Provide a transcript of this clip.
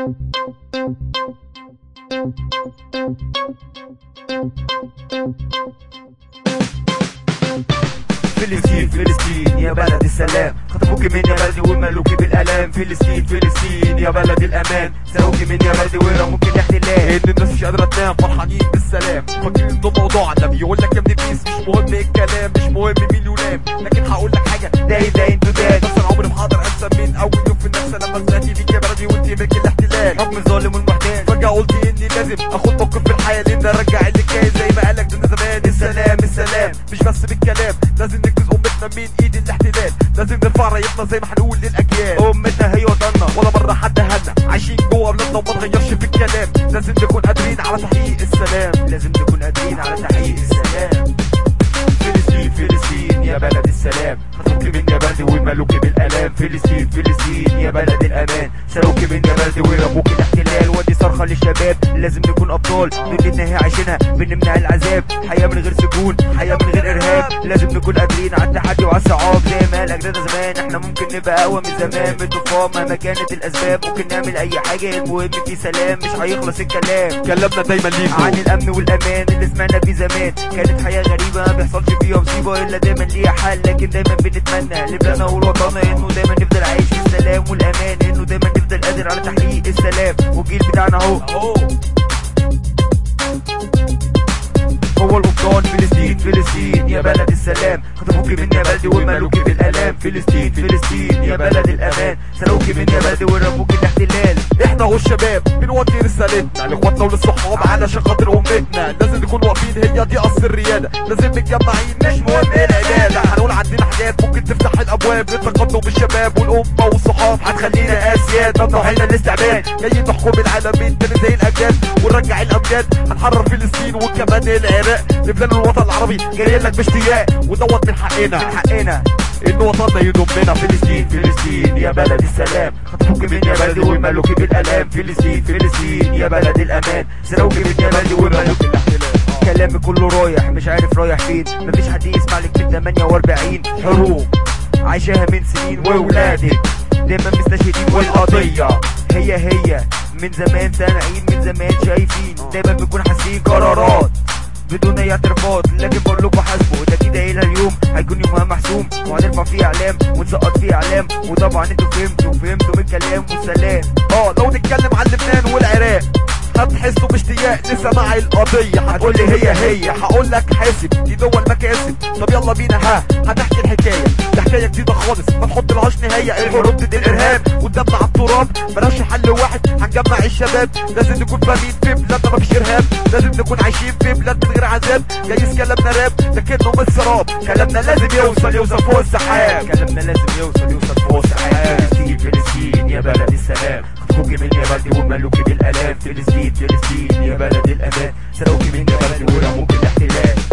فلسطين فلسطين يا بلد السلام، خطفوك من يا بلدي وملوكي بالالام. فلسطين فلسطين يا بلد الامان، سروكي من يا بلدي ورموك الاحتلال. ان الناس مش قادره تنام فرحانين بالسلام، فاكرين انه موضوع النبي يقول لك يا ابني بيس، مش مهم الكلام، مش مهم مين يلام، لكن هقول لك حاجه ده انتوا ده بس انا عمري ما هقدر انسى من اول يوم في النفس لما طلعت بيك يا بلدي وانت ملك الاحتلال. حكم الظالم والمحتال، فجاه قلت اني لازم اخد موقف في الحياه لان ارجع اللي كان زي ما قالك ده زمان. السلام السلام مش بس بالكلام، لازم ننقذ امتنا من ايد الاحتلال، لازم نرفع رايتنا زي ما هنقول للاجيال. امتنا هي وطننا ولا مره حد هنا، عايشين جوه بلادنا وما نغيرش في الكلام، لازم نكون قادرين على تحقيق السلام، لازم نكون قادرين على تحقيق السلام. فلسطين فلسطين يا بلد السلام، خطفوك من يا بلدي وملوكي بالالام. فلسطين فلسطين يا بلد الامان، سروكي من يا بلدي ورموك الاحتلال. ودي صرخه للشباب، لازم نكون ابطال، دنيتنا هي عايشينها بنمنع العذاب، حياه من غير سجون، حياه من غير ارهاب. لازم نكون قادرين على التحدي وعلى الصعاب زي ما قال اجدادنا زمان. احنا ممكن نبقى اقوى من زمان من الطوفان مهما كانت الاسباب، ممكن نعمل اي حاجه المهم في سلام، مش هيخلص الكلام. كلامنا دايما ليكم عن الامن والامان اللي سمعنا فيه زمان، كانت حياه غريبه ما بيحصلش فيها مصيبه الا دايما ليها حل، لكن دايما بنتمنى لبلادنا ولوطننا انه دايما نفضل عايش في السلام والامان، انه دايما نفضل قادر على تحقيق السلام. والجيل بتاعنا اهو هو القبطان. فلسطين فلسطين يا بلد السلام، خطفوك من يا بلدي وملوكي بالالام. فلسطين فلسطين يا بلد الامان، سروكي من يا بلدي ورموك الاحتلال. احنا اهو الشباب بنودي رسالتنا لاخواتنا وللصحاب علشان خاطر امتنا، لازم نكون واقفين هي دي اصل الرياده، لازم متجمعين مش مهم ايه العباده. هنقول عندنا حاجات ممكن تفتح الابواب للتقدم بالشباب والامه والصحاب، هتخلينا اسياد ممنوعين الاستعباد، جايين نحكم العالمين تاني زي الاجيال ونرجع الامجاد. هنحرر فلسطين وكمان العراق، لبنان الوطن العربي جايين لك باشتياق، ودوت من حقنا ان وطننا يضمنا. فلسطين فلسطين يا بلد السلام، خطفوك من يا بلدي وملوكي بالالام. فلسطين فلسطين يا بلد الامان، سروكي من يا بلدي وملوكي الاحتلال. كلامي كله رايح مش عارف رايح فين، مفيش حد يسمع لك من 48 حروب عايشاها من سنين، وولادك دايما مستشهدين والقضيه هي من زمان سامعين، من زمان شايفين، دايما بنكون حاسين قرارات بدون اي اعترافات، لكن بقول لكم حاسبوا ده كده الى اليوم هيكون يومها محسوم، وهنرفع فيه اعلام ونسقط فيه اعلام. وطبعا انتوا فهمتوا من كلام والسلام. لو نتكلم عن لبنان والعراق هتحسوا باشتياق لسماع القضيه، هتقول لي هي هقول لك حاسب دي دول مكاسب. طب يلا بينا هنحكي الحكايه، دي حكايه جديده خالص ما تحط لهاش نهايه. الحروب ضد الارهاب قدامنا على التراب، بلاش حل واحد هنجمع الشباب، لازم نكون فاهمين في بلادنا مفيش ارهاب، لازم نكون عايشين في بلاد من غير عذاب. جايز كلامنا راب لكنه مش سراب، كلامنا لازم يوصل فوق السحاب، كلامنا لازم يوصل فوق السحاب. فلسطين فلسطين يا بلد السلام، خطفوك من يا بلدي وملوكي بالالام. فلسطين فلسطين يا بلد الامان، سروكي من يا بلدي ورموك الاحتلال.